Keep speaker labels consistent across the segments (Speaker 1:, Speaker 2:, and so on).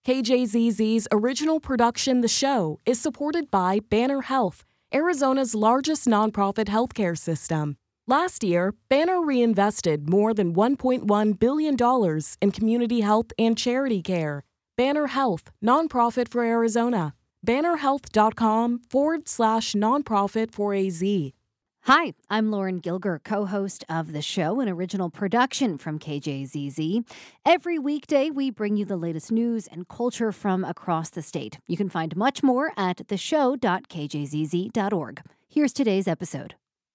Speaker 1: KJZZ's original production, The Show, is supported by Banner Health, Arizona's largest nonprofit healthcare system. Last year, Banner reinvested more than $1.1 billion in community health and charity care. Banner Health, nonprofit for Arizona. BannerHealth.com/nonprofit for AZ.
Speaker 2: Hi, I'm Lauren Gilger, co-host of The Show, an original production from KJZZ. Every weekday, we bring you the latest news and culture from across the state. You can find much more at theshow.kjzz.org. Here's today's episode.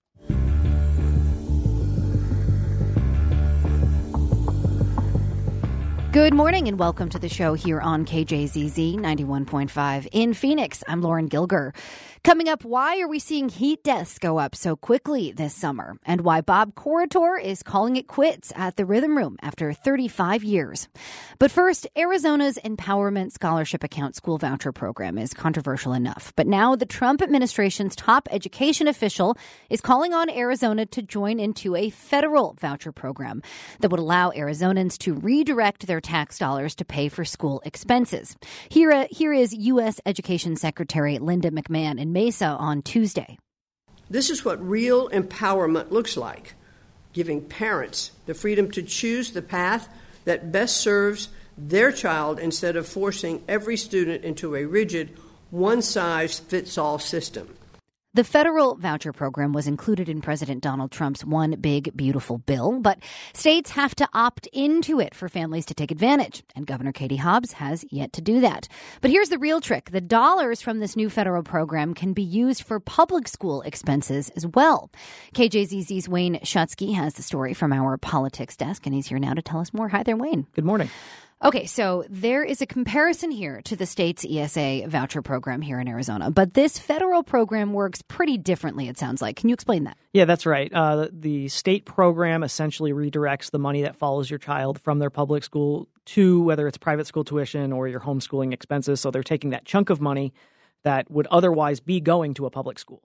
Speaker 2: Good morning and welcome to the show here on KJZZ 91.5 in Phoenix. I'm Lauren Gilger. Coming up, why are we seeing heat deaths go up so quickly this summer? And why Bob Corritore is calling it quits at the Rhythm Room after 35 years. But first, Arizona's Empowerment Scholarship Account school voucher program is controversial enough. But now the Trump administration's top education official is calling on Arizona to join into a federal voucher program that would allow Arizonans to redirect their tax dollars to pay for school expenses. Here is U.S. Education Secretary Linda McMahon in Mesa on Tuesday.
Speaker 3: This is what real empowerment looks like, giving parents the freedom to choose the path that best serves their child instead of forcing every student into a rigid, one-size-fits-all system.
Speaker 2: The federal voucher program was included in President Donald Trump's One Big Beautiful Bill, but states have to opt into it for families to take advantage, and Governor Katie Hobbs has yet to do that. But here's the real trick. The dollars from this new federal program can be used for public school expenses as well. KJZZ's Wayne Schutsky has the story from our politics desk, and he's here now to tell us more. Hi there, Wayne.
Speaker 4: Good morning.
Speaker 2: Okay, so there is a comparison here to the state's ESA voucher program here in Arizona, but this federal program works pretty differently, it sounds like. Can you explain that?
Speaker 4: Yeah, that's right. The state program essentially redirects the money that follows your child from their public school to whether it's private school tuition or your homeschooling expenses. So they're taking that chunk of money that would otherwise be going to a public school.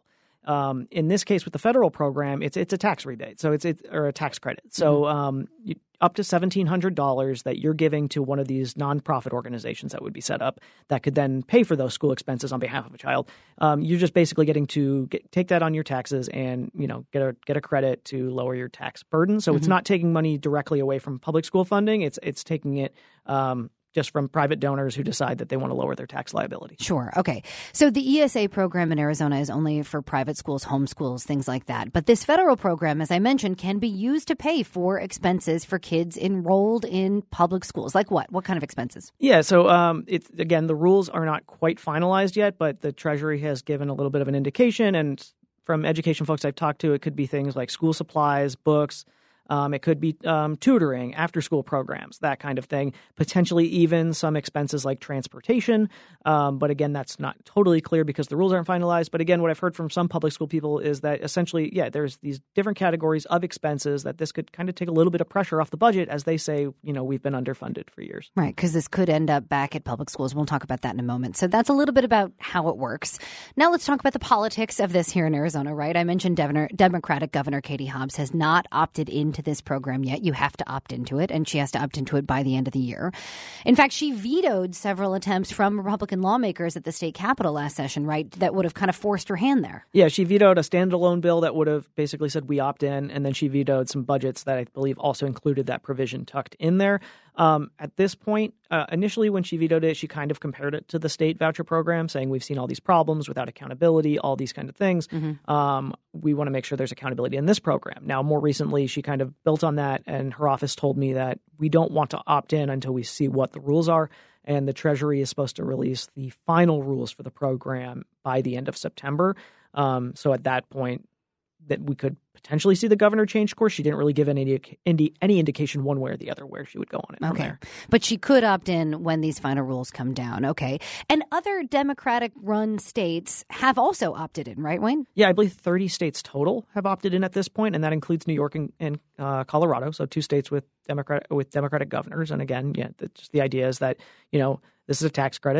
Speaker 4: In this case, with the federal program, it's a tax rebate, so it's a tax credit. So up to $1,700 that you're giving to one of these nonprofit organizations that would be set up that could then pay for those school expenses on behalf of a child. You're just basically getting to take that on your taxes and get a credit to lower your tax burden. So it's not taking money directly away from public school funding. It's taking it just from private donors who decide that they want to lower their tax liability.
Speaker 2: Sure. Okay. So the ESA program in Arizona is only for private schools, homeschools, things like that. But this federal program, as I mentioned, can be used to pay for expenses for kids enrolled in public schools. Like what? What kind of expenses?
Speaker 4: Yeah. So it's again, the rules are not quite finalized yet, but the Treasury has given a little bit of an indication. And from education folks I've talked to, it could be things like school supplies, books. It could be tutoring, after-school programs, that kind of thing, potentially even some expenses like transportation. But again, that's not totally clear because the rules aren't finalized. But again, what I've heard from some public school people is that essentially, there's these different categories of expenses that this could kind of take a little bit of pressure off the budget as they say, we've been underfunded for years.
Speaker 2: Right, because this could end up back at public schools. We'll talk about that in a moment. So that's a little bit about how it works. Now let's talk about the politics of this here in Arizona, right? I mentioned Democratic Governor Katie Hobbs has not opted into this program yet. You have to opt into it, and she has to opt into it by the end of the year. In fact, she vetoed several attempts from Republican lawmakers at the state capitol last session, right, that would have kind of forced her hand there.
Speaker 4: Yeah, she vetoed a standalone bill that would have basically said we opt in, and then she vetoed some budgets that I believe also included that provision tucked in there. At this point, initially when she vetoed it, she kind of compared it to the state voucher program, saying we've seen all these problems without accountability, all these kind of things. We want to make sure there's accountability in this program. Now, more recently, she kind of built on that, and her office told me that we don't want to opt in until we see what the rules are. And the Treasury is supposed to release the final rules for the program by the end of September. So at that point, that we could potentially see the governor change course. She didn't really give any indication one way or the other where she would go on it from there.
Speaker 2: But she could opt in when these final rules come down. Okay. And other Democratic-run states have also opted in, right, Wayne?
Speaker 4: Yeah, I believe 30 states total have opted in at this point, and that includes New York and Colorado, so two states with Democratic governors. And again, just the idea is that, this is a tax credit that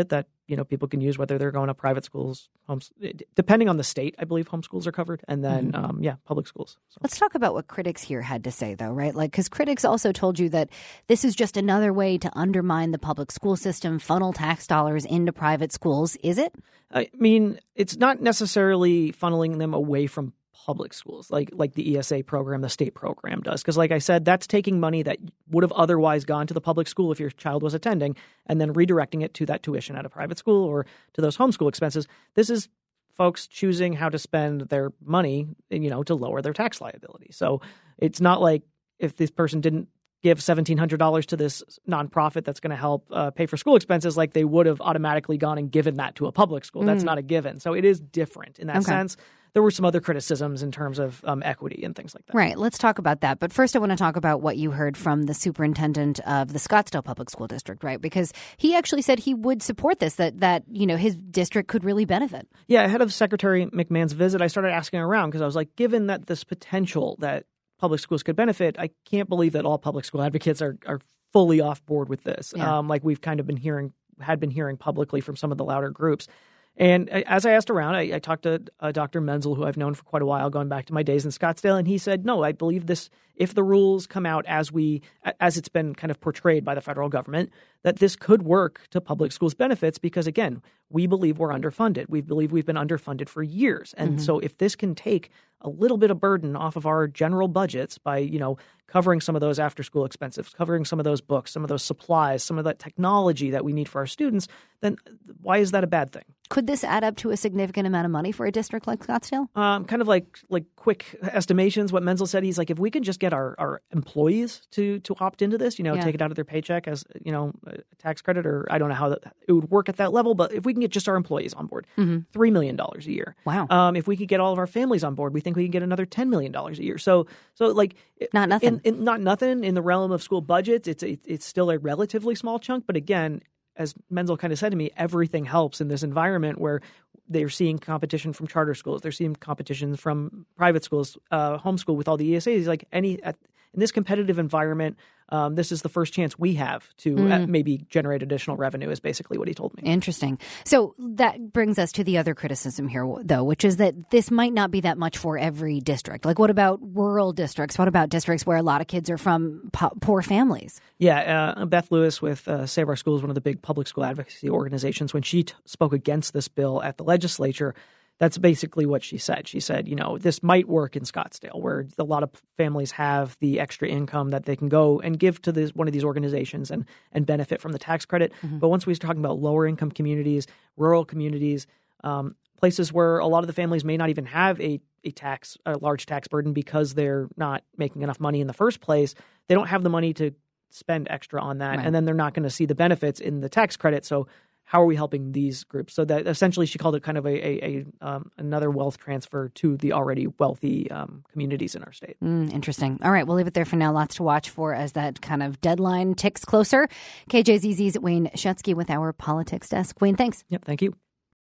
Speaker 4: people can use, whether they're going to private schools, depending on the state. I believe homeschools are covered, and then public schools. So.
Speaker 2: Let's talk about what critics here had to say, though, right? Like, because critics also told you that this is just another way to undermine the public school system, funnel tax dollars into private schools. Is it?
Speaker 4: I mean, it's not necessarily funneling them away from public schools like the ESA program, the state program does. Because like I said, that's taking money that would have otherwise gone to the public school if your child was attending and then redirecting it to that tuition at a private school or to those homeschool expenses. This is folks choosing how to spend their money, to lower their tax liability. So it's not like if this person didn't give $1,700 to this nonprofit that's going to help pay for school expenses, like they would have automatically gone and given that to a public school. That's not a given. So it is different in that sense. There were some other criticisms in terms of equity and things like that.
Speaker 2: Right. Let's talk about that. But first, I want to talk about what you heard from the superintendent of the Scottsdale Public School District, right? Because he actually said he would support this, that his district could really benefit.
Speaker 4: Yeah. Ahead of Secretary McMahon's visit, I started asking around because I was like, given that this potential that public schools could benefit, I can't believe that all public school advocates are fully off board with this.
Speaker 2: Yeah.
Speaker 4: Like we've kind of been hearing publicly from some of the louder groups. And as I asked around, I talked to Dr. Menzel, who I've known for quite a while, going back to my days in Scottsdale, and he said, no, I believe this, if the rules come out as it's been kind of portrayed by the federal government, that this could work to public schools' benefits because, again, we believe we're underfunded. We believe we've been underfunded for years. And so if this can take a little bit of burden off of our general budgets by, covering some of those after-school expenses, covering some of those books, some of those supplies, some of that technology that we need for our students, then why is that a bad thing?
Speaker 2: Could this add up to a significant amount of money for a district like Scottsdale?
Speaker 4: Kind of like quick estimations. What Menzel said, he's like, if we can just get our employees to opt into this, take it out of their paycheck as, a tax credit, or I don't know how it would work at that level, but if we can get just our employees on board, $3 million a year.
Speaker 2: Wow.
Speaker 4: If we could get all of our families on board, we think we can get another $10 million a year. So like
Speaker 2: not nothing.
Speaker 4: Not nothing in the realm of school budgets. It's still a relatively small chunk, but again, as Menzel kind of said to me, everything helps in this environment where they're seeing competition from charter schools. They're seeing competition from private schools, homeschool with all the ESAs. Like in this competitive environment, this is the first chance we have to maybe generate additional revenue is basically what he told me.
Speaker 2: Interesting. So that brings us to the other criticism here, though, which is that this might not be that much for every district. Like, what about rural districts? What about districts where a lot of kids are from poor families?
Speaker 4: Yeah. Beth Lewis with Save Our Schools, one of the big public school advocacy organizations, when she spoke against this bill at the legislature, that's basically what she said. She said, this might work in Scottsdale, where a lot of families have the extra income that they can go and give to one of these organizations and benefit from the tax credit. But once we start talking about lower income communities, rural communities, places where a lot of the families may not even have a large tax burden because they're not making enough money in the first place, they don't have the money to spend extra on that. Right. And then they're not going to see the benefits in the tax credit. So how are we helping these groups? So that essentially she called it kind of another wealth transfer to the already wealthy communities in our state.
Speaker 2: Interesting. All right, we'll leave it there for now. Lots to watch for as that kind of deadline ticks closer. KJZZ's Wayne Schutsky with our Politics Desk. Wayne, thanks.
Speaker 4: Yep, thank you.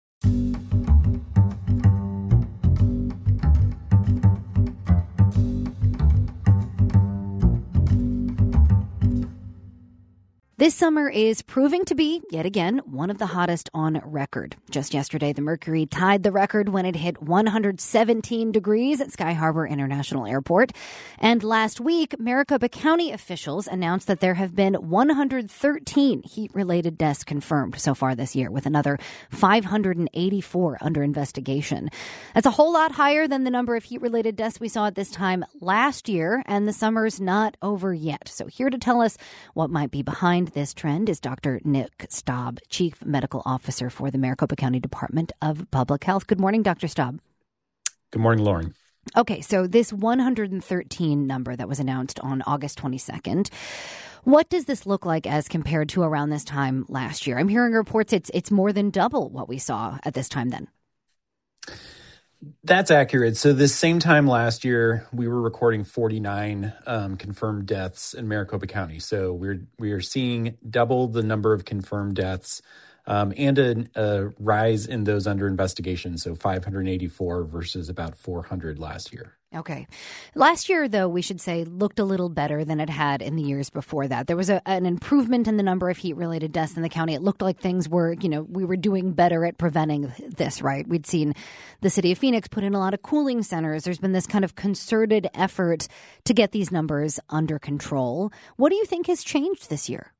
Speaker 2: This summer is proving to be, yet again, one of the hottest on record. Just yesterday, the mercury tied the record when it hit 117 degrees at Sky Harbor International Airport. And last week, Maricopa County officials announced that there have been 113 heat-related deaths confirmed so far this year, with another 584 under investigation. That's a whole lot higher than the number of heat-related deaths we saw at this time last year, and the summer's not over yet. So here to tell us what might be behind this trend is Dr. Nick Staub, Chief Medical Officer for the Maricopa County Department of Public Health. Good morning, Dr. Staub.
Speaker 5: Good morning, Lauren.
Speaker 2: Okay, so this 113 number that was announced on August 22nd, what does this look like as compared to around this time last year? I'm hearing reports it's more than double what we saw at this time then.
Speaker 5: That's accurate. So this same time last year, we were recording 49 confirmed deaths in Maricopa County. So we are seeing double the number of confirmed deaths and a rise in those under investigation. So 584 versus about 400 last year.
Speaker 2: Okay. Last year, though, we should say, looked a little better than it had in the years before that. There was an improvement in the number of heat-related deaths in the county. It looked like things were, we were doing better at preventing this, right? We'd seen the city of Phoenix put in a lot of cooling centers. There's been this kind of concerted effort to get these numbers under control. What do you think has changed this year?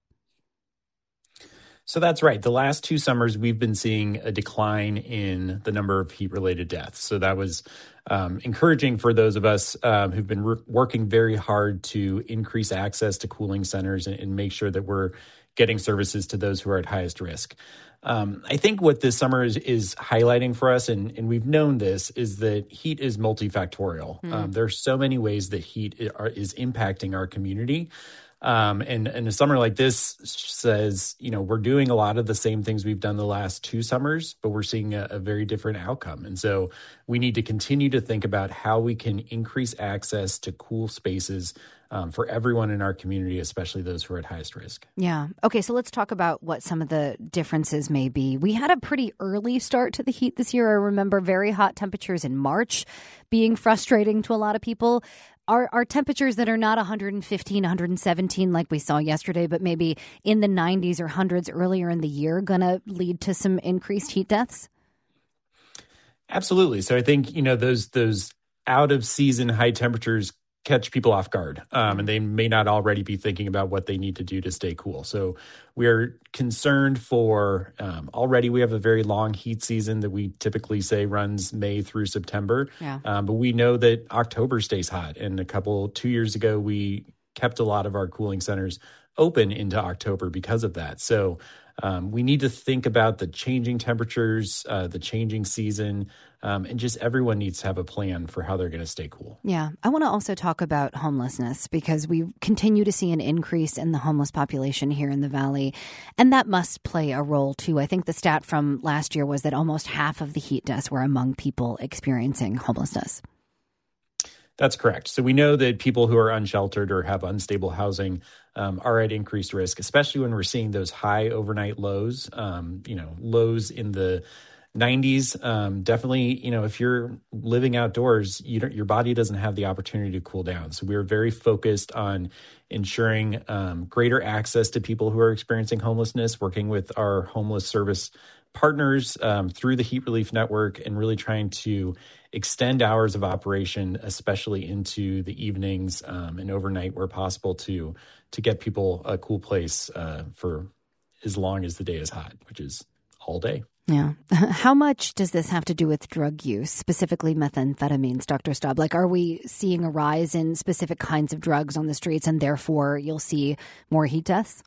Speaker 5: So that's right. The last 2 summers, we've been seeing a decline in the number of heat-related deaths. So that was encouraging for those of us who've been working very hard to increase access to cooling centers and make sure that we're getting services to those who are at highest risk. I think what this summer is highlighting for us, and we've known this, is that heat is multifactorial. There are so many ways that heat is impacting our community. And a summer like this says, we're doing a lot of the same things we've done the last 2 summers, but we're seeing a very different outcome. And so we need to continue to think about how we can increase access to cool spaces for everyone in our community, especially those who are at highest risk.
Speaker 2: Yeah. Okay, so let's talk about what some of the differences may be. We had a pretty early start to the heat this year. I remember very hot temperatures in March being frustrating to a lot of people. Are temperatures that are not 115, 117 like we saw yesterday, but maybe in the 90s or hundreds earlier in the year going to lead to some increased heat deaths?
Speaker 5: Absolutely. So I think, those out of season high temperatures catch people off guard, and they may not already be thinking about what they need to do to stay cool. So we're concerned for already we have a very long heat season that we typically say runs May through September. Yeah. But we know that October stays hot. And 2 years ago, we kept a lot of our cooling centers open into October because of that. So we need to think about the changing temperatures, the changing season, and just everyone needs to have a plan for how they're going to stay cool.
Speaker 2: Yeah. I want to also talk about homelessness because we continue to see an increase in the homeless population here in the Valley, and that must play a role, too. I think the stat from last year was that almost half of the heat deaths were among people experiencing homelessness.
Speaker 5: That's correct. So we know that people who are unsheltered or have unstable housing are at increased risk, especially when we're seeing those high overnight lows, lows in the 90s. Definitely, if you're living outdoors, your body doesn't have the opportunity to cool down. So we're very focused on ensuring greater access to people who are experiencing homelessness, working with our homeless service partners through the Heat Relief Network and really trying to extend hours of operation, especially into the evenings and overnight where possible to get people a cool place for as long as the day is hot, which is all day.
Speaker 2: Yeah. How much does this have to do with drug use, specifically methamphetamines, Dr. Staub? Like, are we seeing a rise in specific kinds of drugs on the streets and therefore you'll see more heat deaths?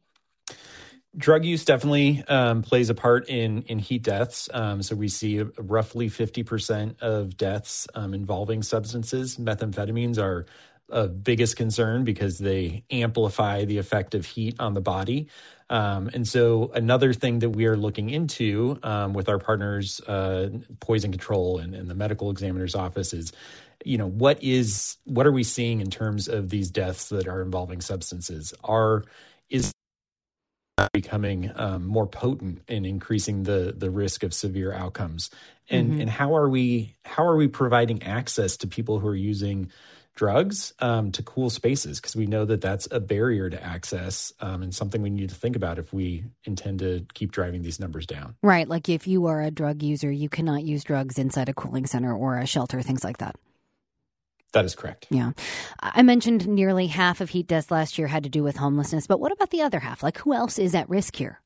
Speaker 5: Drug use definitely plays a part in heat deaths. So we see roughly 50% of deaths involving substances. Methamphetamines are a biggest concern because they amplify the effect of heat on the body. And so another thing that we are looking into with our partners, Poison Control and the medical examiner's office is, what are we seeing in terms of these deaths that are involving substances? Is becoming more potent in increasing the risk of severe outcomes, and how are we providing access to people who are using drugs to cool spaces, because we know that that's a barrier to access and something we need to think about if we intend to keep driving these numbers down.
Speaker 2: Right, like if you are a drug user, you cannot use drugs inside a cooling center or a shelter, things like that.
Speaker 5: That is correct.
Speaker 2: Yeah. I mentioned nearly half of heat deaths last year had to do with homelessness, but what about the other half? Like, who else is at risk here?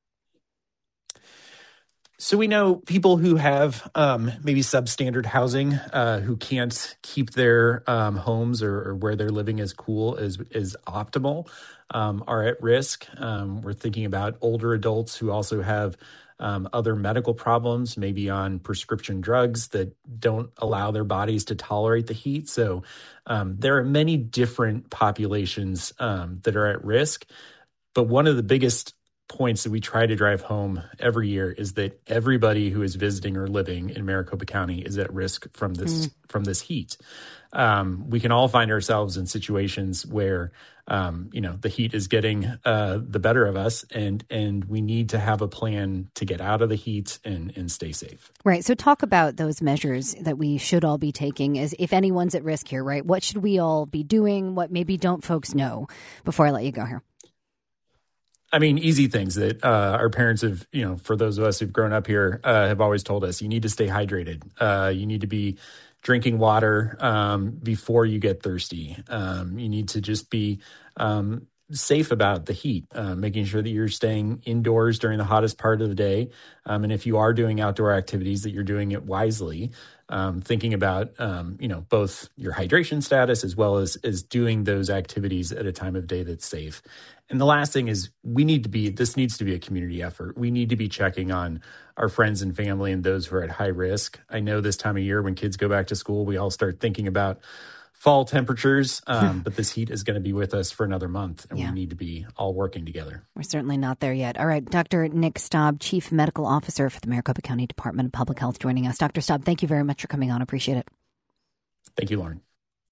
Speaker 5: So we know people who have maybe substandard housing, who can't keep their homes or where they're living as cool as optimal, are at risk. We're thinking about older adults who also have other medical problems, maybe on prescription drugs that don't allow their bodies to tolerate the heat. So there are many different populations that are at risk. But one of the biggest points that we try to drive home every year is that everybody who is visiting or living in Maricopa County is at risk from this heat. We can all find ourselves in situations where, the heat is getting the better of us, and we need to have a plan to get out of the heat and stay safe.
Speaker 2: Right. So talk about those measures that we should all be taking as if anyone's at risk here, right? What should we all be doing? What maybe don't folks know before I let you go here?
Speaker 5: I mean, easy things that our parents have, for those of us who've grown up here, have always told us. You need to stay hydrated. You need to be drinking water before you get thirsty. You need to just be safe about the heat, making sure that you're staying indoors during the hottest part of the day. And if you are doing outdoor activities, that you're doing it wisely, thinking about, both your hydration status as well as doing those activities at a time of day that's safe. And the last thing is this needs to be a community effort. We need to be checking on our friends and family and those who are at high risk. I know this time of year when kids go back to school, we all start thinking about fall temperatures, but this heat is going to be with us for another month, and we need to be all working together.
Speaker 2: We're certainly not there yet. All right, Dr. Nick Staub, Chief Medical Officer for the Maricopa County Department of Public Health, joining us. Dr. Staub, thank you very much for coming on. Appreciate it.
Speaker 5: Thank you, Lauren.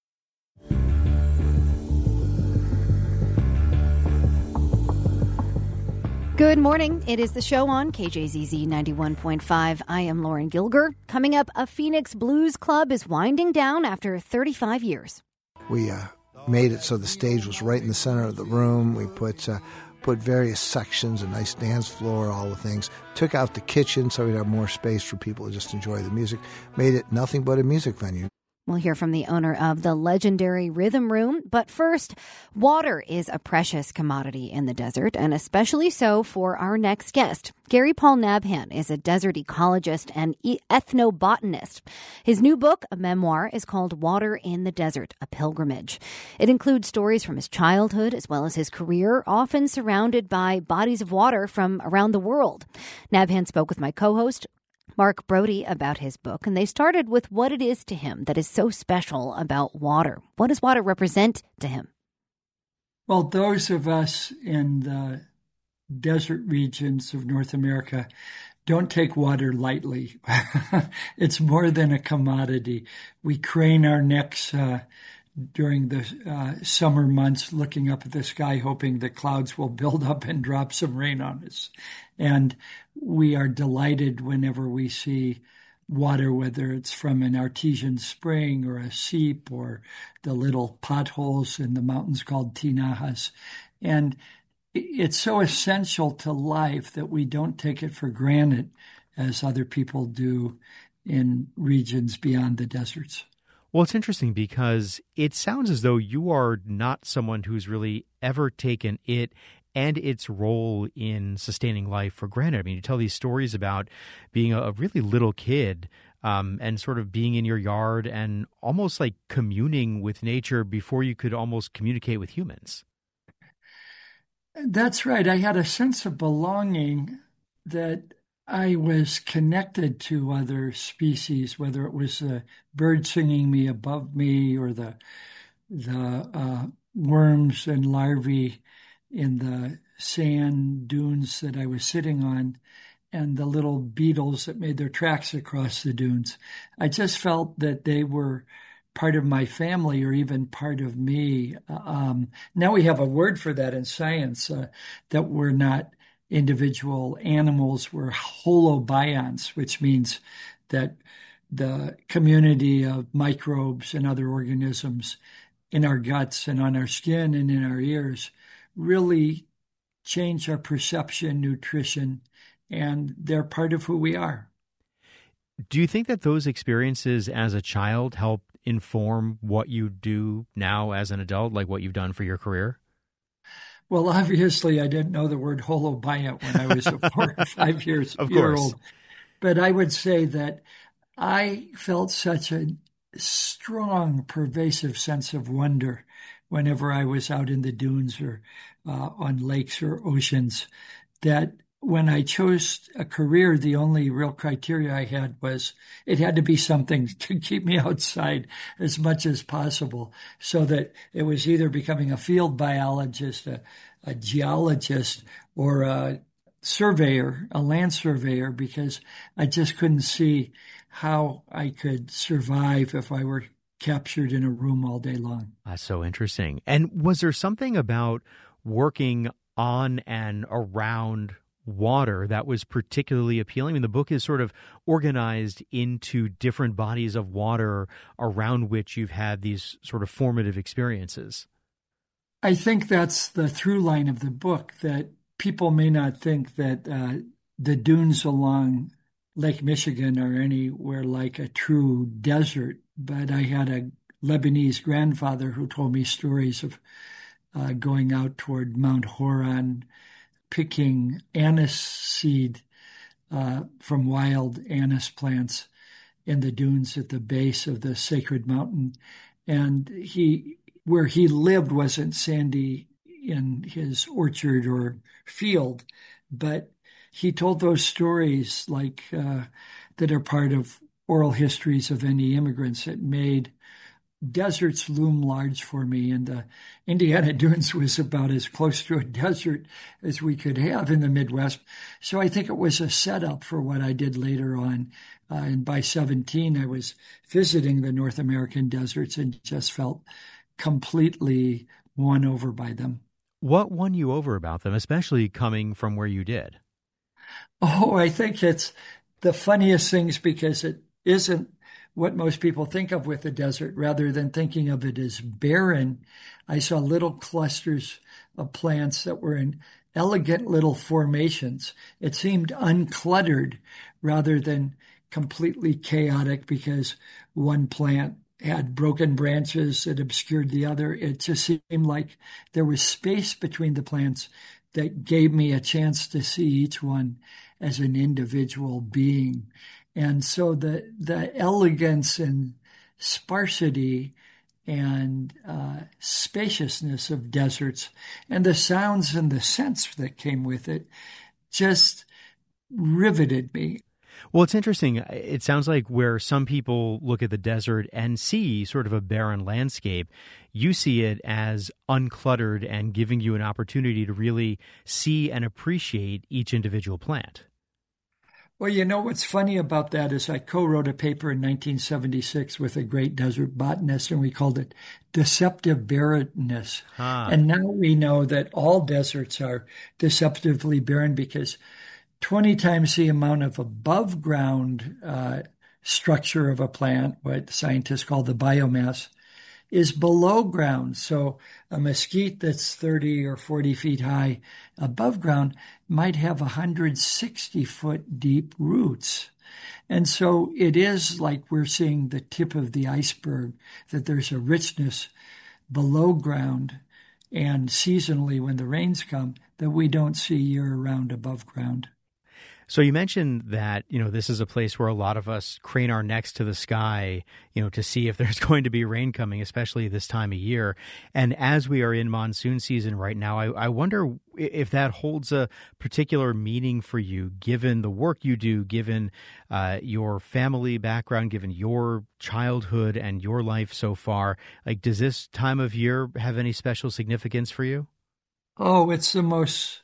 Speaker 2: Good morning. It is the show on KJZZ 91.5. I am Lauren Gilger. Coming up, a Phoenix Blues Club is winding down after 35 years.
Speaker 6: We made it so the stage was right in the center of the room. We put various sections, a nice dance floor, all the things. Took out the kitchen so we'd have more space for people to just enjoy the music. Made it nothing but a music venue.
Speaker 2: We'll hear from the owner of the legendary Rhythm Room. But first, water is a precious commodity in the desert, and especially so for our next guest. Gary Paul Nabhan is a desert ecologist and ethnobotanist. His new book, a memoir, is called Water in the Desert, A Pilgrimage. It includes stories from his childhood as well as his career, often surrounded by bodies of water from around the world. Nabhan spoke with my co-host, Mark Brody, about his book, and they started with what it is to him that is so special about water. What does water represent to him?
Speaker 7: Well, those of us in the desert regions of North America don't take water lightly. It's more than a commodity. We crane our necks during the summer months, looking up at the sky, hoping the clouds will build up and drop some rain on us. And we are delighted whenever we see water, whether it's from an artesian spring or a seep or the little potholes in the mountains called tinajas. And it's so essential to life that we don't take it for granted as other people do in regions beyond the deserts.
Speaker 8: Well, it's interesting because it sounds as though you are not someone who's really ever taken it and its role in sustaining life for granted. I mean, you tell these stories about being a really little kid and sort of being in your yard and almost like communing with nature before you could almost communicate with humans.
Speaker 7: That's right. I had a sense of belonging, that I was connected to other species, whether it was a bird singing me above me or the worms and larvae in the sand dunes that I was sitting on, and the little beetles that made their tracks across the dunes. I just felt that they were part of my family or even part of me. Now we have a word for that in science, that we're not individual animals, we're holobionts, which means that the community of microbes and other organisms in our guts and on our skin and in our ears really change our perception, nutrition, and they're part of who we are.
Speaker 8: Do you think that those experiences as a child help inform what you do now as an adult, like what you've done for your career?
Speaker 7: Well, obviously, I didn't know the word holobiont when I was 4 or 5 years old. But I would say that I felt such a strong, pervasive sense of wonder whenever I was out in the dunes or on lakes or oceans, that when I chose a career, the only real criteria I had was it had to be something to keep me outside as much as possible, so that it was either becoming a field biologist, a geologist, or a surveyor, a land surveyor, because I just couldn't see how I could survive if I were captured in a room all day long.
Speaker 8: That's so interesting. And was there something about working on and around water that was particularly appealing? I mean, the book is sort of organized into different bodies of water around which you've had these sort of formative experiences.
Speaker 7: I think that's the through line of the book, that people may not think that the dunes along Lake Michigan are anywhere like a true desert, but I had a Lebanese grandfather who told me stories of going out toward Mount Horon, picking anise seed from wild anise plants in the dunes at the base of the sacred mountain. And where he lived wasn't sandy in his orchard or field, but he told those stories like that are part of oral histories of any immigrants that made deserts loom large for me. And the Indiana Dunes was about as close to a desert as we could have in the Midwest. So I think it was a setup for what I did later on. And by 17, I was visiting the North American deserts and just felt completely won over by them.
Speaker 8: What won you over about them, especially coming from where you did?
Speaker 7: Oh, I think it's the funniest things, because it isn't what most people think of with the desert. Rather than thinking of it as barren, I saw little clusters of plants that were in elegant little formations. It seemed uncluttered rather than completely chaotic because one plant had broken branches that obscured the other. It just seemed like there was space between the plants that gave me a chance to see each one as an individual being. And so the elegance and sparsity and spaciousness of deserts and the sounds and the scents that came with it just riveted me.
Speaker 8: Well, it's interesting. It sounds like where some people look at the desert and see sort of a barren landscape, you see it as uncluttered and giving you an opportunity to really see and appreciate each individual plant.
Speaker 7: Well, you know what's funny about that is I co-wrote a paper in 1976 with a great desert botanist, and we called it Deceptive Barrenness. And now we know that all deserts are deceptively barren because 20 times the amount of above ground structure of a plant, what scientists call the biomass, is below ground. So a mesquite that's 30 or 40 feet high above ground might have 160-foot deep roots. And so it is like we're seeing the tip of the iceberg, that there's a richness below ground and seasonally when the rains come that we don't see year-round above ground.
Speaker 8: So you mentioned that, this is a place where a lot of us crane our necks to the sky, to see if there's going to be rain coming, especially this time of year. And as we are in monsoon season right now, I wonder if that holds a particular meaning for you, given the work you do, given your family background, given your childhood and your life so far. Like, does this time of year have any special significance for you?
Speaker 7: Oh, it's the most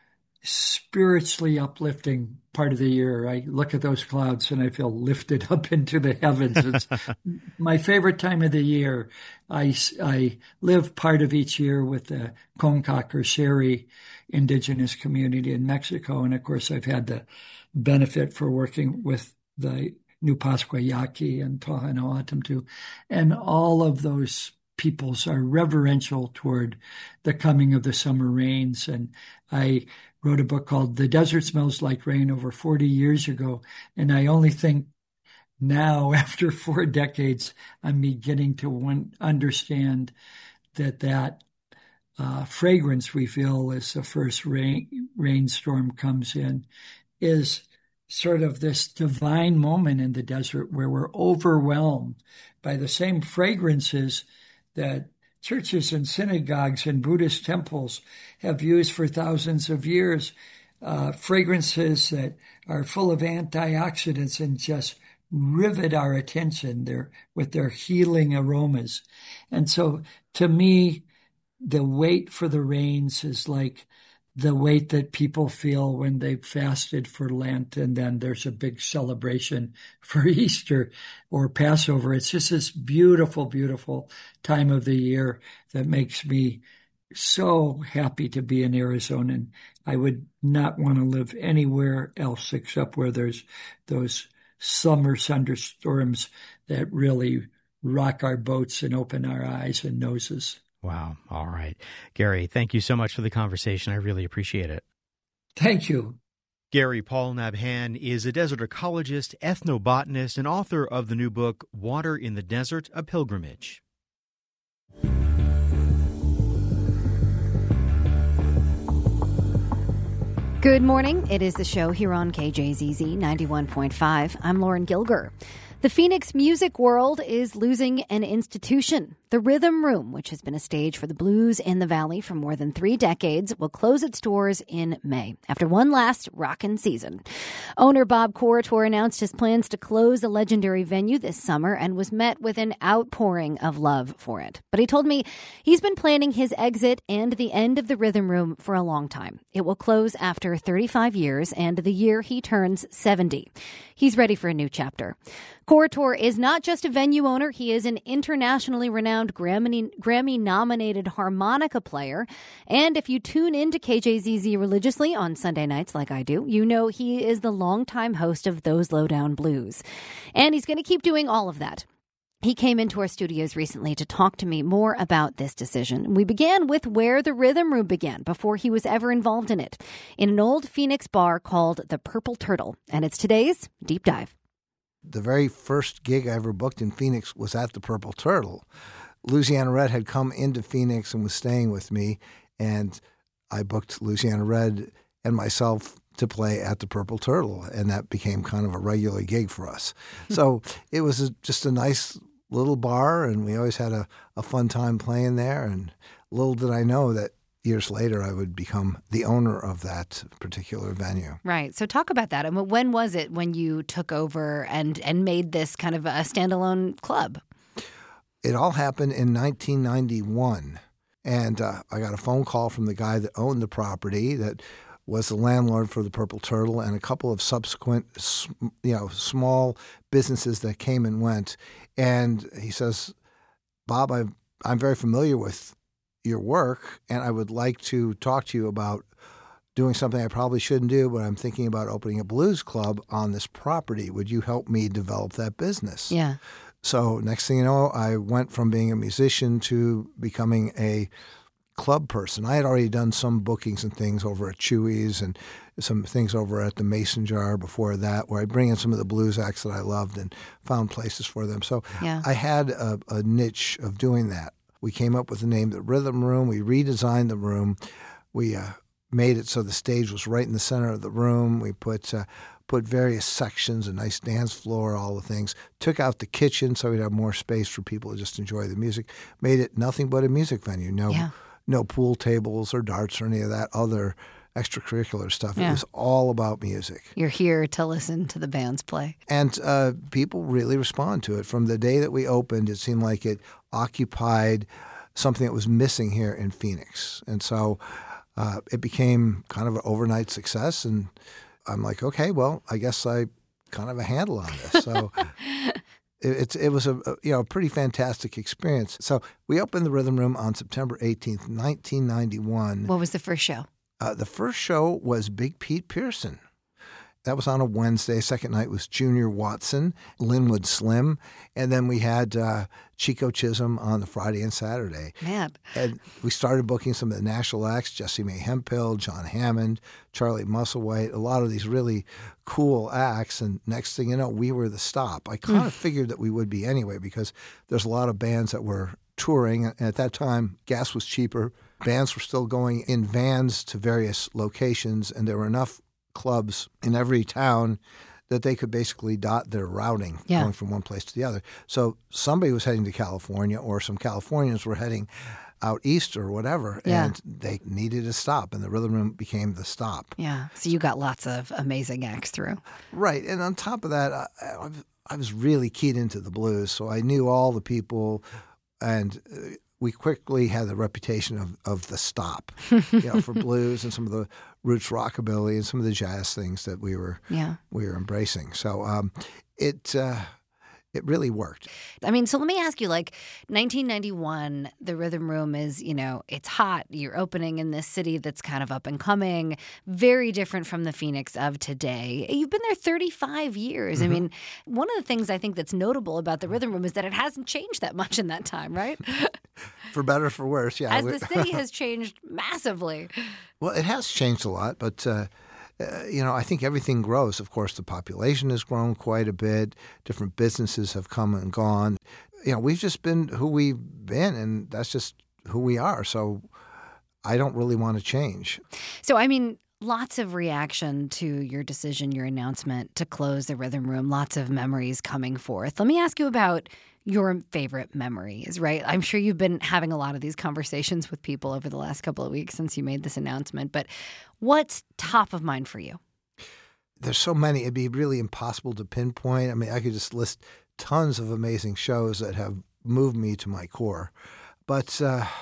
Speaker 7: spiritually uplifting part of the year. I look at those clouds and I feel lifted up into the heavens. It's my favorite time of the year. I live part of each year with the Comcac or Seri indigenous community in Mexico. And of course, I've had the benefit for working with the Nupascua Yaqui and Tohono O'odham, and all of those peoples are reverential toward the coming of the summer rains. And I wrote a book called The Desert Smells Like Rain over 40 years ago. And I only think now, after 4 decades, I'm beginning to understand that fragrance we feel as the first rainstorm comes in is sort of this divine moment in the desert where we're overwhelmed by the same fragrances that churches and synagogues and Buddhist temples have used for thousands of years. fragrances that are full of antioxidants and just rivet our attention with their healing aromas. And so to me, the wait for the rains is like the wait that people feel when they've fasted for Lent and then there's a big celebration for Easter or Passover. It's just this beautiful, beautiful time of the year that makes me so happy to be an Arizonan. I would not want to live anywhere else except where there's those summer thunderstorms that really rock our boats and open our eyes and noses.
Speaker 8: Wow. All right. Gary, thank you so much for the conversation. I really appreciate it.
Speaker 7: Thank you.
Speaker 8: Gary Paul Nabhan is a desert ecologist, ethnobotanist, and author of the new book, Water in the Desert, A Pilgrimage.
Speaker 2: Good morning. It is the show here on KJZZ 91.5. I'm Lauren Gilger. The Phoenix music world is losing an institution. The Rhythm Room, which has been a stage for the blues in the Valley for more than 3 decades, will close its doors in May after one last rockin' season. Owner Bob Corritore announced his plans to close the legendary venue this summer and was met with an outpouring of love for it. But he told me he's been planning his exit and the end of the Rhythm Room for a long time. It will close after 35 years and the year he turns 70. He's ready for a new chapter. Corritore is not just a venue owner. He is an internationally renowned Grammy-nominated harmonica player. And if you tune into KJZZ religiously on Sunday nights like I do, you know he is the longtime host of Those Lowdown Blues. And he's going to keep doing all of that. He came into our studios recently to talk to me more about this decision. We began with where the Rhythm Room began before he was ever involved in it, in an old Phoenix bar called the Purple Turtle. And it's today's Deep Dive.
Speaker 6: The very first gig I ever booked in Phoenix was at the Purple Turtle. Louisiana Red had come into Phoenix and was staying with me, and I booked Louisiana Red and myself to play at the Purple Turtle, and that became kind of a regular gig for us. So it was just a nice little bar, and we always had a fun time playing there, and little did I know that years later I would become the owner of that particular venue.
Speaker 2: Right. So talk about that. I mean, when was it when you took over and made this kind of a standalone club?
Speaker 6: It all happened in 1991, and I got a phone call from the guy that owned the property that was the landlord for the Purple Turtle and a couple of subsequent, small businesses that came and went. And he says, Bob, I'm very familiar with your work, and I would like to talk to you about doing something I probably shouldn't do, but I'm thinking about opening a blues club on this property. Would you help me develop that business?
Speaker 2: Yeah.
Speaker 6: So next thing you know, I went from being a musician to becoming a club person. I had already done some bookings and things over at Chewy's and some things over at the Mason Jar before that, where I bring in some of the blues acts that I loved and found places for them. So yeah. I had a niche of doing that. We came up with the name The Rhythm Room. We redesigned the room. We made it so the stage was right in the center of the room. We put various sections, a nice dance floor, all the things. Took out the kitchen so we'd have more space for people to just enjoy the music. Made it nothing but a music venue. No pool tables or darts or any of that other extracurricular stuff. Yeah. It was all about music.
Speaker 2: You're here to listen to the bands play.
Speaker 6: And people really respond to it. From the day that we opened, it seemed like it occupied something that was missing here in Phoenix. And so it became kind of an overnight success. And I'm like, okay, well, I guess I kind of have a handle on this. So it was a pretty fantastic experience. So we opened the Rhythm Room on September 18th, 1991.
Speaker 2: What was the first show?
Speaker 6: The first show was Big Pete Pearson. That was on a Wednesday. Second night was Junior Watson, Linwood Slim, and then we had Chico Chisholm on the Friday and Saturday.
Speaker 2: Man.
Speaker 6: And we started booking some of the national acts, Jessie Mae Hemphill, John Hammond, Charlie Musselwhite, a lot of these really cool acts. And next thing you know, we were the stop. I kind of figured that we would be anyway because there's a lot of bands that were touring. And at that time, gas was cheaper. Bands were still going in vans to various locations, and there were enough clubs in every town that they could basically dot their routing going from one place to the other. So somebody was heading to California, or some Californians were heading out east or whatever,
Speaker 2: Yeah.
Speaker 6: and they needed a stop, and the Rhythm Room became the stop.
Speaker 2: Yeah. So you got lots of amazing acts through.
Speaker 6: Right, and on top of that, I was really keyed into the blues, so I knew all the people, and we quickly had the reputation of the stop, for blues and some of the roots rockabilly and some of the jazz things that we were embracing. So it really worked.
Speaker 2: I mean, so let me ask you, 1991, the Rhythm Room is, it's hot. You're opening in this city that's kind of up and coming, very different from the Phoenix of today. You've been there 35 years. I mean, one of the things I think that's notable about the Rhythm Room is that it hasn't changed that much in that time, right?
Speaker 6: For better or for worse, yeah.
Speaker 2: As the city has changed massively.
Speaker 6: Well, it has changed a lot, but I think everything grows. Of course, the population has grown quite a bit. Different businesses have come and gone. We've just been who we've been, and that's just who we are. So I don't really want to change.
Speaker 2: So, I mean, lots of reaction to your decision, your announcement to close the Rhythm Room, lots of memories coming forth. Let me ask you about your favorite memories, right? I'm sure you've been having a lot of these conversations with people over the last couple of weeks since you made this announcement, but what's top of mind for you?
Speaker 6: There's so many. It'd be really impossible to pinpoint. I mean, I could just list tons of amazing shows that have moved me to my core. But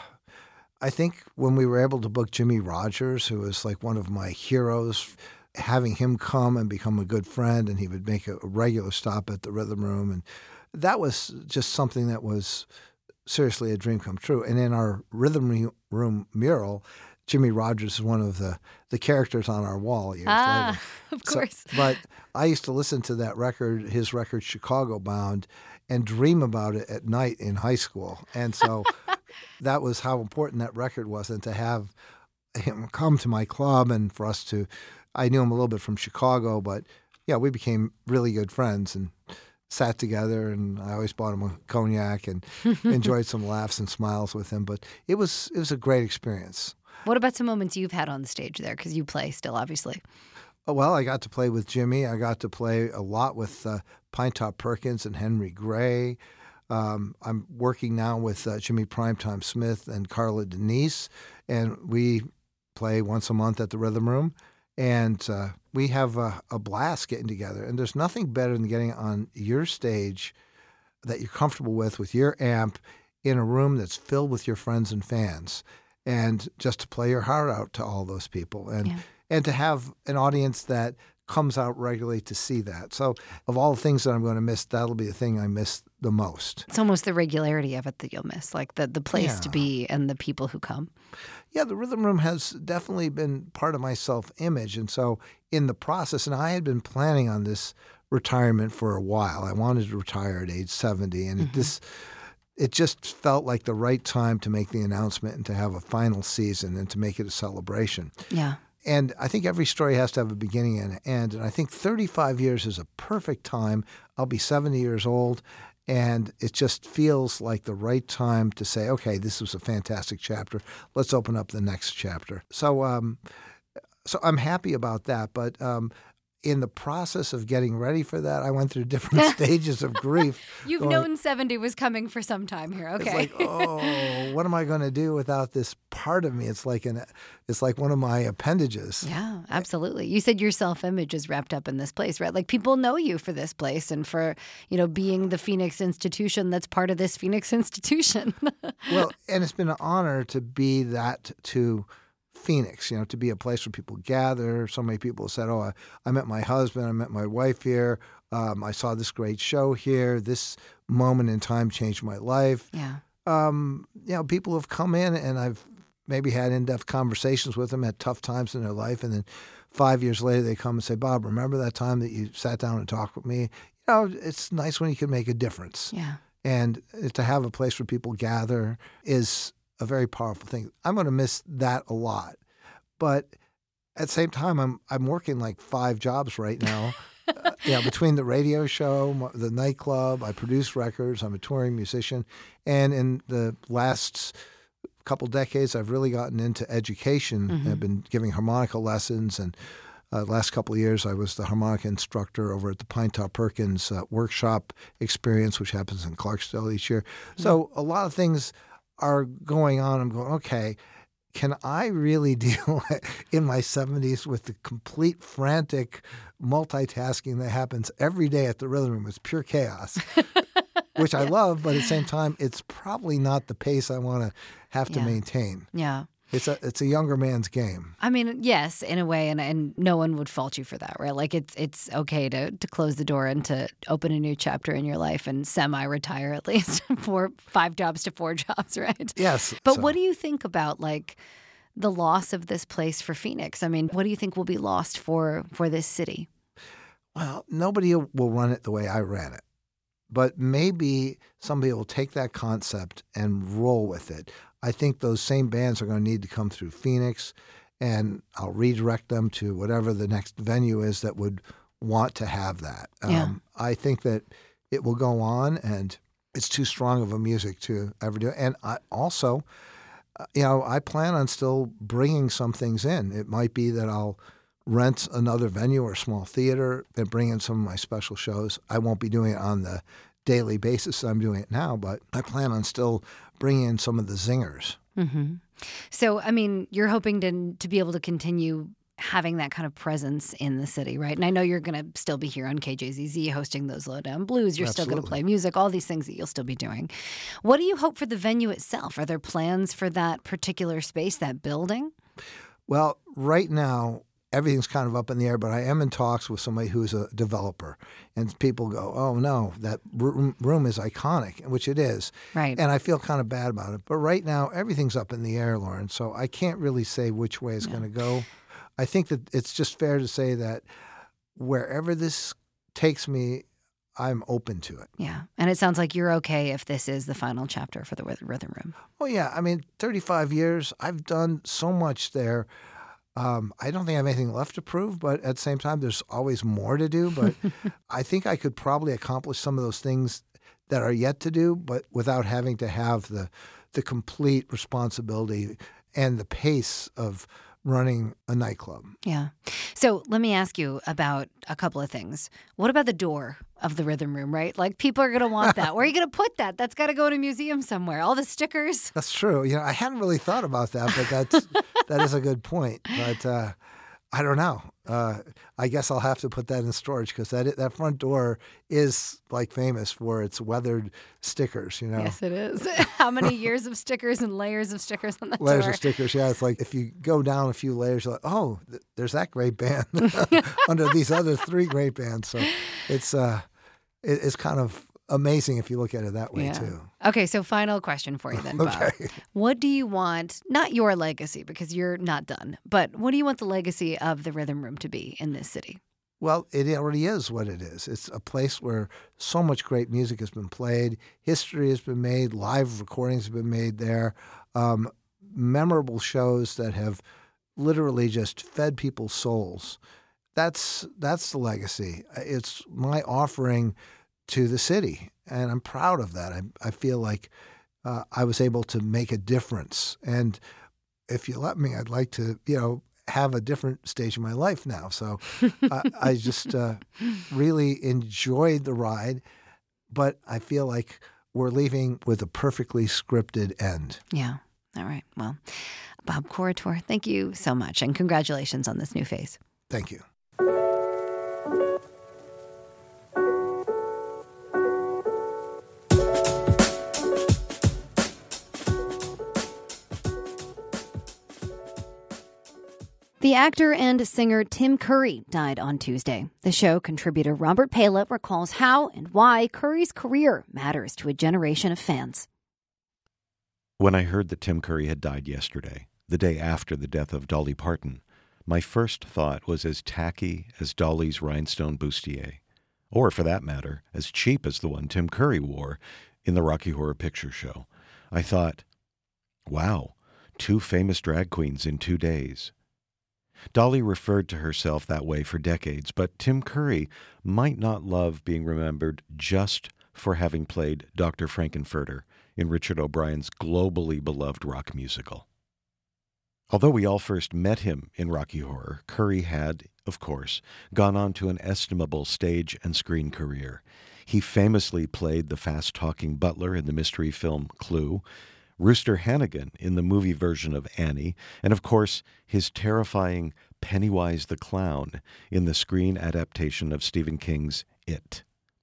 Speaker 6: I think when we were able to book Jimmie Rodgers, who was like one of my heroes, having him come and become a good friend, and he would make a regular stop at the Rhythm Room, and that was just something that was seriously a dream come true. And in our Rhythm Room mural, Jimmie Rodgers is one of the characters on our wall years later.
Speaker 2: Of course.
Speaker 6: But I used to listen to that record, his record Chicago Bound, and dream about it at night in high school. And so that was how important that record was. And to have him come to my club and for us to, I knew him a little bit from Chicago, but yeah, we became really good friends and sat together, and I always bought him a cognac and enjoyed some laughs and smiles with him. But it was a great experience.
Speaker 2: What about some moments you've had on the stage there? Because you play still, obviously.
Speaker 6: Well, I got to play with Jimmy. I got to play a lot with Pinetop Perkins and Henry Gray. I'm working now with Jimmy Primetime Smith and Carla Denise, and we play once a month at the Rhythm Room. And we have a blast getting together. And there's nothing better than getting on your stage that you're comfortable with your amp, in a room that's filled with your friends and fans, and just to play your heart out to all those people. And to have an audience that comes out regularly to see that. So of all the things that I'm going to miss, that'll be the thing I miss the most.
Speaker 2: It's almost the regularity of it that you'll miss, like the place to be and the people who come.
Speaker 6: Yeah, the Rhythm Room has definitely been part of my self-image. And so in the process, and I had been planning on this retirement for a while. I wanted to retire at age 70. And it just felt like the right time to make the announcement and to have a final season and to make it a celebration.
Speaker 2: Yeah.
Speaker 6: And I think every story has to have a beginning and an end. And I think 35 years is a perfect time. I'll be 70 years old. And it just feels like the right time to say, okay, this was a fantastic chapter. Let's open up the next chapter. So I'm happy about that. But in the process of getting ready for that, I went through different stages of grief.
Speaker 2: You've known 70 was coming for some time here. Okay.
Speaker 6: It's like, what am I going to do without this part of me? It's like one of my appendages.
Speaker 2: Yeah, absolutely. You said your self-image is wrapped up in this place, right? Like people know you for this place and for, being the Phoenix institution that's part of this Phoenix institution.
Speaker 6: Well, and it's been an honor to be that to Phoenix, to be a place where people gather. So many people said, I met my husband, I met my wife here. I saw this great show here. This moment in time changed my life.
Speaker 2: Yeah.
Speaker 6: People have come in and I've maybe had in-depth conversations with them at tough times in their life. And then 5 years later, they come and say, Bob, remember that time that you sat down and talked with me? It's nice when you can make a difference.
Speaker 2: Yeah.
Speaker 6: And to have a place where people gather is a very powerful thing. I'm going to miss that a lot. But at the same time, I'm working like 5 jobs right now. Between the radio show, the nightclub, I produce records, I'm a touring musician. And in the last couple decades, I've really gotten into education. I've been giving harmonica lessons. And the last couple of years, I was the harmonica instructor over at the Pinetop Perkins workshop experience, which happens in Clarksdale each year. So a lot of things are going on. I'm going, okay, can I really deal in my 70s with the complete frantic multitasking that happens every day at the Rhythm Room? It's pure chaos, which I love, but at the same time, it's probably not the pace I want to have to maintain.
Speaker 2: Yeah.
Speaker 6: It's a younger man's game.
Speaker 2: I mean, yes, in a way, and no one would fault you for that, right? Like it's okay to close the door and to open a new chapter in your life and semi-retire at least 5 jobs to 4 jobs, right?
Speaker 6: Yes.
Speaker 2: But what do you think about like the loss of this place for Phoenix? I mean, what do you think will be lost for this city?
Speaker 6: Well, nobody will run it the way I ran it. But maybe somebody will take that concept and roll with it. I think those same bands are going to need to come through Phoenix, and I'll redirect them to whatever the next venue is that would want to have that. I think that it will go on, and it's too strong of a music to ever do. And I also, I plan on still bringing some things in. It might be that I'll rent another venue or a small theater and bring in some of my special shows. I won't be doing it on the daily basis I'm doing it now, but I plan on still bringing in some of the zingers.
Speaker 2: Mm-hmm. So, I mean, you're hoping to be able to continue having that kind of presence in the city, right? And I know you're going to still be here on KJZZ hosting those Lowdown Blues. You're still going to play music, all these things that you'll still be doing. What do you hope for the venue itself? Are there plans for that particular space, that building?
Speaker 6: Well, right now, everything's kind of up in the air, but I am in talks with somebody who's a developer. And people go, oh, no, that room is iconic, which it is.
Speaker 2: Right.
Speaker 6: And I feel kind of bad about it. But right now, everything's up in the air, Lauren, so I can't really say which way it's going to go. I think that it's just fair to say that wherever this takes me, I'm open to it.
Speaker 2: Yeah. And it sounds like you're okay if this is the final chapter for the Rhythm Room.
Speaker 6: Oh, yeah. I mean, 35 years, I've done so much there. I don't think I have anything left to prove, but at the same time, there's always more to do. But I think I could probably accomplish some of those things that are yet to do, but without having to have the complete responsibility and the pace of running a nightclub.
Speaker 2: Yeah. So let me ask you about a couple of things. What about the door of the Rhythm Room, right? Like, people are going to want that. Where are you going to put that? That's got to go in a museum somewhere. All the stickers.
Speaker 6: That's true. I hadn't really thought about that, but that is a good point. But I don't know. I guess I'll have to put that in storage because that front door is like famous for its weathered stickers,
Speaker 2: Yes, it is. How many years of stickers and layers of stickers on the door?
Speaker 6: Layers of stickers, yeah. It's like if you go down a few layers, you're like, oh, there's that great band under these other 3 great bands. So it's kind of amazing if you look at it that way, too.
Speaker 2: Okay, so final question for you then, Bob.
Speaker 6: Okay.
Speaker 2: What do you want, not your legacy because you're not done, but what do you want the legacy of the Rhythm Room to be in this city?
Speaker 6: Well, it already is what it is. It's a place where so much great music has been played, history has been made, live recordings have been made there, memorable shows that have literally just fed people's souls. That's the legacy. It's my offering to the city, and I'm proud of that. I feel like I was able to make a difference, and if you let me, I'd like to, have a different stage in my life now. So I just really enjoyed the ride, but I feel like we're leaving with a perfectly scripted end.
Speaker 2: Yeah. All right. Well, Bob Corritore, thank you so much, and congratulations on this new phase.
Speaker 6: Thank you.
Speaker 2: The actor and singer Tim Curry died on Tuesday. The show contributor Robert Pala recalls how and why Curry's career matters to a generation of fans.
Speaker 9: When I heard that Tim Curry had died yesterday, the day after the death of Dolly Parton, my first thought was as tacky as Dolly's rhinestone bustier, or for that matter, as cheap as the one Tim Curry wore in the Rocky Horror Picture Show. I thought, wow, 2 famous drag queens in 2 days. Dolly referred to herself that way for decades, but Tim Curry might not love being remembered just for having played Dr. Frankenfurter in Richard O'Brien's globally beloved rock musical. Although we all first met him in Rocky Horror, Curry had, of course, gone on to an estimable stage and screen career. He famously played the fast-talking butler in the mystery film Clue, Rooster Hannigan in the movie version of Annie, and of course, his terrifying Pennywise the Clown in the screen adaptation of Stephen King's It.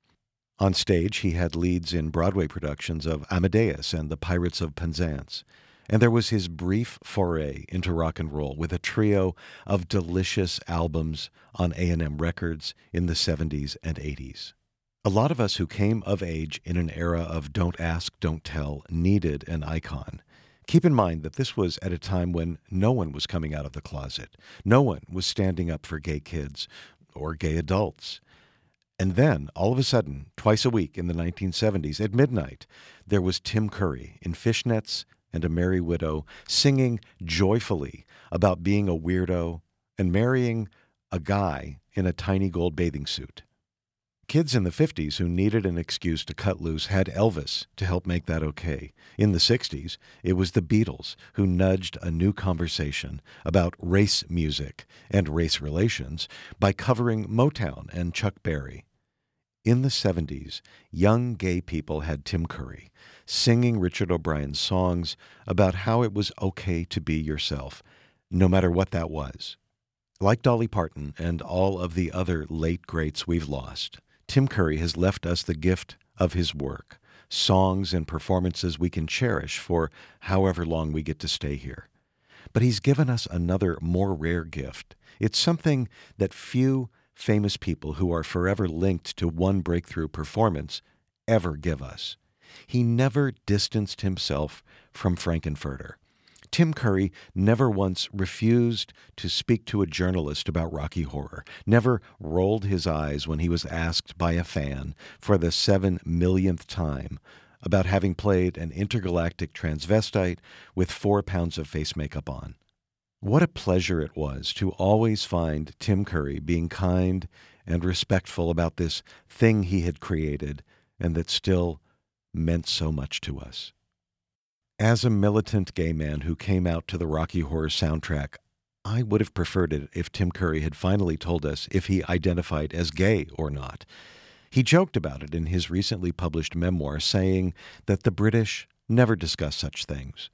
Speaker 9: On stage, he had leads in Broadway productions of Amadeus and The Pirates of Penzance. And there was his brief foray into rock and roll with a trio of delicious albums on A&M Records in the 70s and 80s. A lot of us who came of age in an era of don't ask, don't tell needed an icon. Keep in mind that this was at a time when no one was coming out of the closet. No one was standing up for gay kids or gay adults. And then, all of a sudden, twice a week in the 1970s, at midnight, there was Tim Curry in fishnets and a merry widow singing joyfully about being a weirdo and marrying a guy in a tiny gold bathing suit. Kids in the 50s who needed an excuse to cut loose had Elvis to help make that okay. In the 60s, it was the Beatles who nudged a new conversation about race music and race relations by covering Motown and Chuck Berry. In the 70s, young gay people had Tim Curry singing Richard O'Brien's songs about how it was okay to be yourself, no matter what that was. Like Dolly Parton and all of the other late greats we've lost, Tim Curry has left us the gift of his work, songs and performances we can cherish for however long we get to stay here. But he's given us another, more rare gift. It's something that few famous people who are forever linked to one breakthrough performance ever give us. He never distanced himself from Frankenfurter. Tim Curry never once refused to speak to a journalist about Rocky Horror, never rolled his eyes when he was asked by a fan for the 7 millionth time about having played an intergalactic transvestite with 4 pounds of face makeup on. What a pleasure it was to always find Tim Curry being kind and respectful about this thing he had created and that still meant so much to us. As a militant gay man who came out to the Rocky Horror soundtrack, I would have preferred it if Tim Curry had finally told us if he identified as gay or not. He joked about it in his recently published memoir, saying that the British never discuss such things.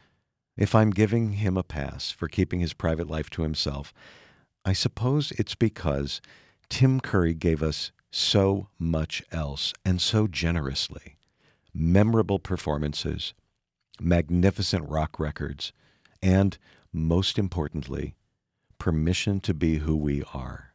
Speaker 9: If I'm giving him a pass for keeping his private life to himself, I suppose it's because Tim Curry gave us so much else and so generously. Memorable performances, magnificent rock records, and, most importantly, permission to be who we are.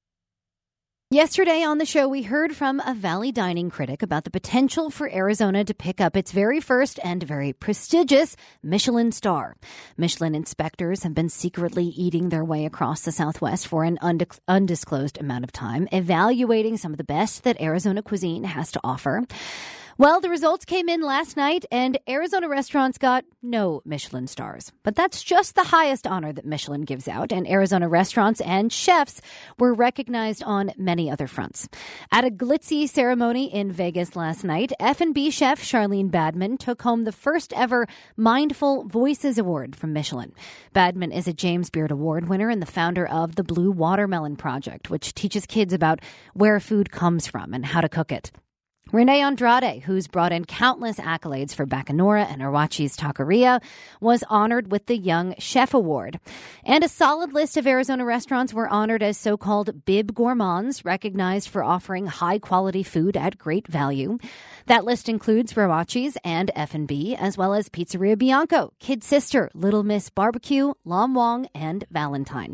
Speaker 2: Yesterday on the show, we heard from a Valley Dining critic about the potential for Arizona to pick up its very first and very prestigious Michelin star. Michelin inspectors have been secretly eating their way across the Southwest for an undisclosed amount of time, evaluating some of the best that Arizona cuisine has to offer. Well, the results came in last night, and Arizona restaurants got no Michelin stars. But that's just the highest honor that Michelin gives out, and Arizona restaurants and chefs were recognized on many other fronts. At a glitzy ceremony in Vegas last night, F&B chef Charlene Badman took home the first ever Mindful Voices Award from Michelin. Badman is a James Beard Award winner and the founder of the Blue Watermelon Project, which teaches kids about where food comes from and how to cook it. Renee Andrade, who's brought in countless accolades for Bacanora and Arwachi's Taqueria, was honored with the Young Chef Award. And a solid list of Arizona restaurants were honored as so-called Bib Gourmands, recognized for offering high-quality food at great value. That list includes Arwachi's and F&B, as well as Pizzeria Bianco, Kid Sister, Little Miss Barbecue, Lam Wong, and Valentine.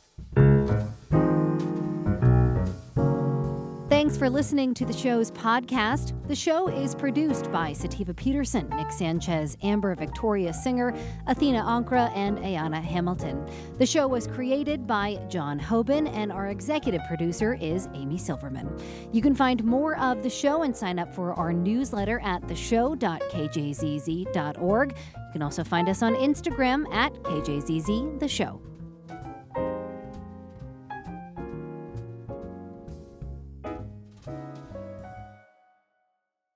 Speaker 2: Thanks for listening to the show's podcast. The show is produced by Sativa Peterson, Nick Sanchez, Amber Victoria Singer, Athena Ankra, and Ayana Hamilton. The show was created by John Hoban, and our executive producer is Amy Silverman. You can find more of the show and sign up for our newsletter at theshow.kjzz.org. You can also find us on Instagram at KJZZ The Show.